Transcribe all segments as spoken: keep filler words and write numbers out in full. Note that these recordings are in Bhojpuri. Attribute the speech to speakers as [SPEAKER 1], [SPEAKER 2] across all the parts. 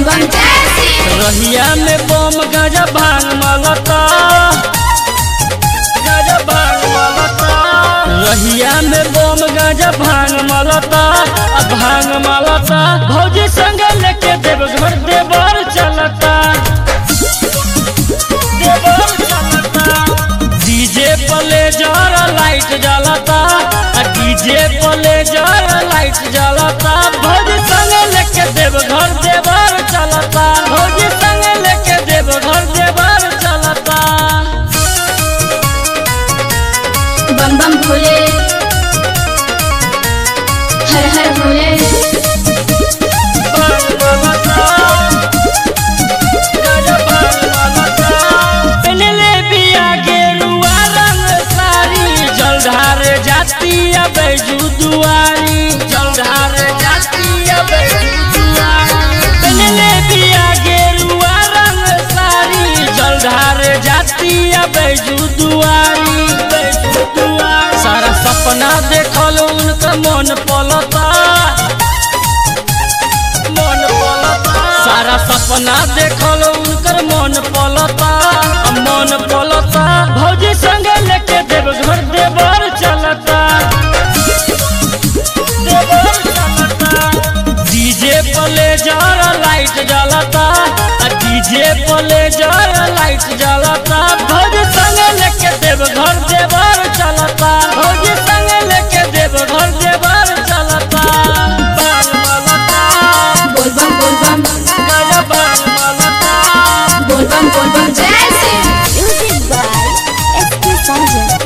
[SPEAKER 1] बम जैसी
[SPEAKER 2] रहिया में बम गाजा भांग मलता गाजा भांग मलता रहिया में बम गाजा भांग मलता आ भांग मलता भौजी संग लेके देवघर देवर चलता देवर चलता डीजे प्ले जरा लाइट जलता आ डीजे प्ले जरा लाइट जलता भौजी संग लेके देवघर देवर चलता भौजी संग लेके देवघर देवर चलता
[SPEAKER 1] बम बम भोले हर हर भोले
[SPEAKER 2] बैजू दुआरी जलधार जाती बैजू दुआरी पहले बिया गेरुआ रंग सारी जलधार जाती बैजू दुआरी बैजू दुआरी सारा सपना देखल उनका मन पलता मन पलता सारा सपना देखल उनकर मन पलता मन पलता भौजी संग लेके देवघर देवर चलता डीजे प्ले जरा लाइट जलता डीजे प्ले जरा लाइट जलता भौजी संग लेके देवघर देवर चलता भौजी संग लेके देवघर देवर चलता बाल मलता
[SPEAKER 1] बोल बम बोल बम
[SPEAKER 2] गाजा बाल मलता
[SPEAKER 1] बोल बम बोल बम जैसी म्यूजिक बाय एस के संजय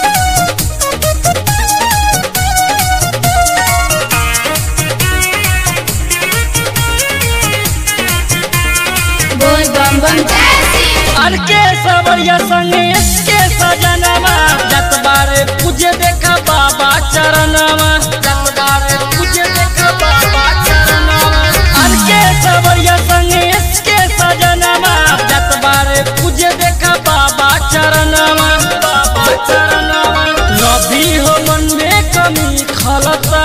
[SPEAKER 1] बोल बम बम जैसी
[SPEAKER 2] अर के सवरिया संगे इसके सजनवा जत बारे पूजे देखा बाबा चरणवा जत बारे पूजे देखा बाबा चरणवा अर के सवरिया संगे इसके सजनवा जत बारे पूजे देखा बाबा चरणवा बाबा चरणवा नबी हो मन में कमी खलता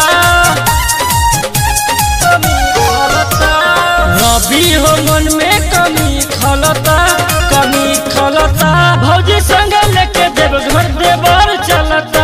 [SPEAKER 2] कमी खलता रवि हो मन में कमी खलता कमी खलता भौजी संग लेके देवघर देवर चलता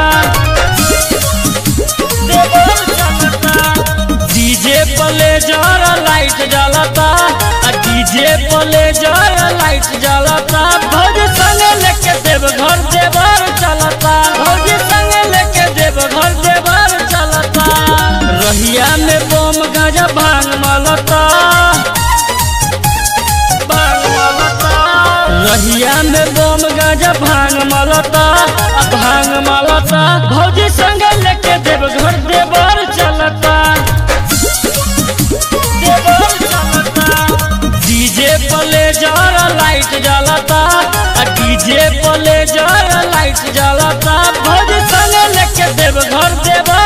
[SPEAKER 2] देवर चलता डीजे प्ले जरा लाइट जलता डीजे प्ले जरा लाइट जलता भौजी संग लेके देवघर देवर चलता भौजी संग लेके देवघर देवर चलता रहिया में बम गाजा भांग मलता रहिया में बम गाजा भांग मलता भांग मलता भौजी संग लेके देवघर देवर चलता देवर चलता डीजे प्ले जरा लाइट जलता डीजे प्ले जरा लाइट जलता भौजी संग लेके देवघर देवर